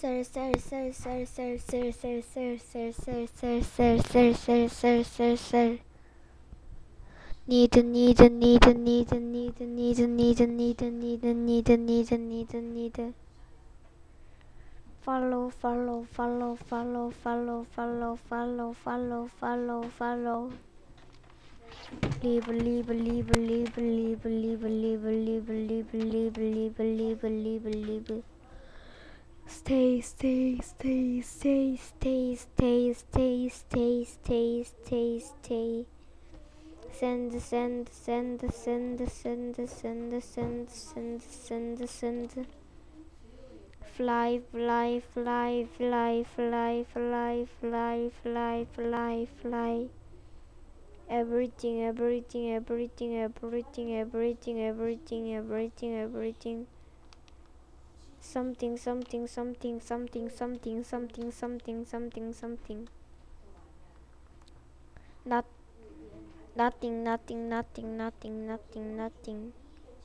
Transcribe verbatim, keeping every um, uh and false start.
sir, sir, sir, sir, sir, sir, sir, sir, sir, sir, sir, sir, sir, sir, sir, sir, sir. Need, need, need, need, need, need, need, need, need, need, need, need, need. Follow, follow, follow, follow, follow, follow, follow, follow, follow, follow. Leave, leave, leave, leave, leave, leave, leave, leave, leave, leave, leave, leave, leave, leave. Stay, stay, stay, stay, stay, stay, stay, stay, stay, stay, stay. Send, send, send, send, send, send, send, send, send, send. Fly, fly, fly, fly, fly, fly, fly, fly, fly, fly. Everything, everything, everything, everything, everything, everything, everything, everything. Something, something, something, something, something, something, something, something, something. Not, nothing, nothing, nothing, nothing, nothing, nothing.